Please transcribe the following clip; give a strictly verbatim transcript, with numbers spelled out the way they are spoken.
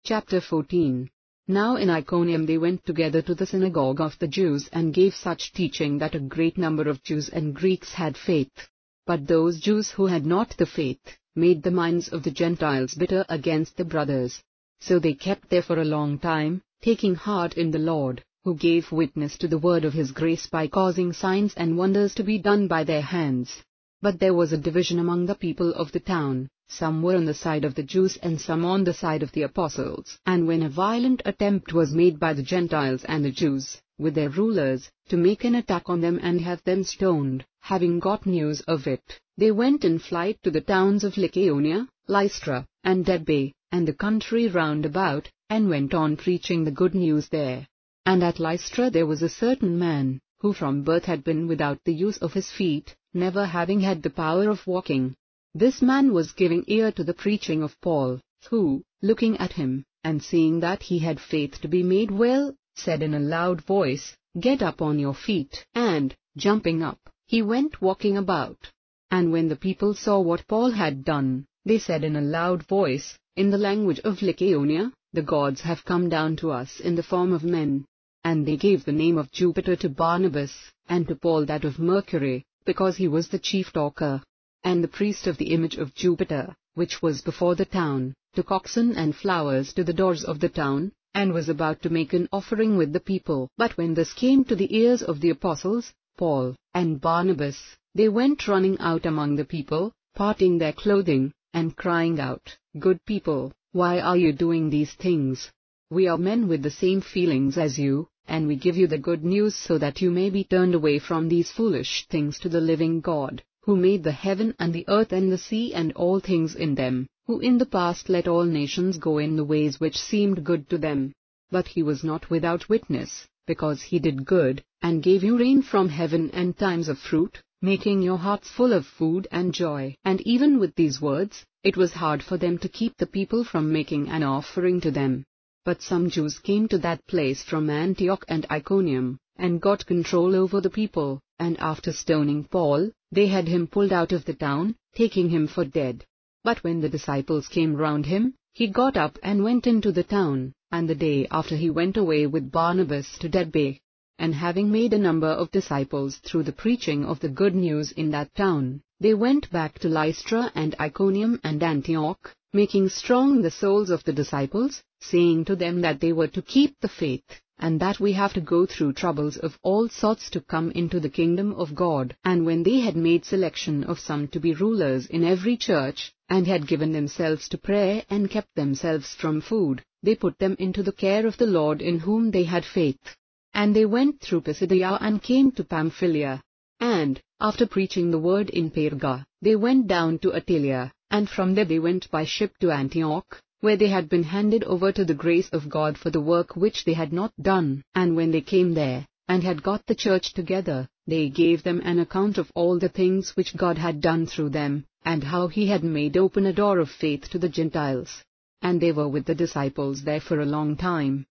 Chapter fourteen. Now in Iconium they went together to the synagogue of the Jews and gave such teaching that a great number of Jews and Greeks had faith. But those Jews who had not the faith made the minds of the Gentiles bitter against the brothers. So they kept there for a long time, taking heart in the Lord, who gave witness to the word of his grace by causing signs and wonders to be done by their hands. But there was a division among the people of the town. Some were on the side of the Jews and some on the side of the apostles. And when a violent attempt was made by the Gentiles and the Jews, with their rulers, to make an attack on them and have them stoned, having got news of it, they went in flight to the towns of Lycaonia, Lystra, and Derbe, and the country round about, and went on preaching the good news there. And at Lystra there was a certain man, who from birth had been without the use of his feet, never having had the power of walking. This man was giving ear to the preaching of Paul, who, looking at him, and seeing that he had faith to be made well, said in a loud voice, "Get up on your feet." And, jumping up, he went walking about. And when the people saw what Paul had done, they said in a loud voice, in the language of Lycaonia, "The gods have come down to us in the form of men." And they gave the name of Jupiter to Barnabas, and to Paul that of Mercury, because he was the chief talker. And the priest of the image of Jupiter, which was before the town, took oxen and flowers to the doors of the town, and was about to make an offering with the people. But when this came to the ears of the apostles, Paul and Barnabas, they went running out among the people, parting their clothing, and crying out, "Good people, why are you doing these things? We are men with the same feelings as you, and we give you the good news so that you may be turned away from these foolish things to the living God, who made the heaven and the earth and the sea and all things in them, who in the past let all nations go in the ways which seemed good to them. But he was not without witness, because he did good, and gave you rain from heaven and times of fruit, making your hearts full of food and joy." And even with these words, it was hard for them to keep the people from making an offering to them. But some Jews came to that place from Antioch and Iconium, and got control over the people, and after stoning Paul, they had him pulled out of the town, taking him for dead. But when the disciples came round him, he got up and went into the town, and the day after he went away with Barnabas to Derbe. And having made a number of disciples through the preaching of the good news in that town, they went back to Lystra and Iconium and Antioch, making strong the souls of the disciples, saying to them that they were to keep the faith, and that we have to go through troubles of all sorts to come into the kingdom of God. And when they had made selection of some to be rulers in every church, and had given themselves to prayer and kept themselves from food, they put them into the care of the Lord in whom they had faith. And they went through Pisidia and came to Pamphylia. And, after preaching the word in Perga, they went down to Attalia, and from there they went by ship to Antioch, where they had been handed over to the grace of God for the work which they had not done. And when they came there, and had got the church together, they gave them an account of all the things which God had done through them, and how he had made open a door of faith to the Gentiles. And they were with the disciples there for a long time.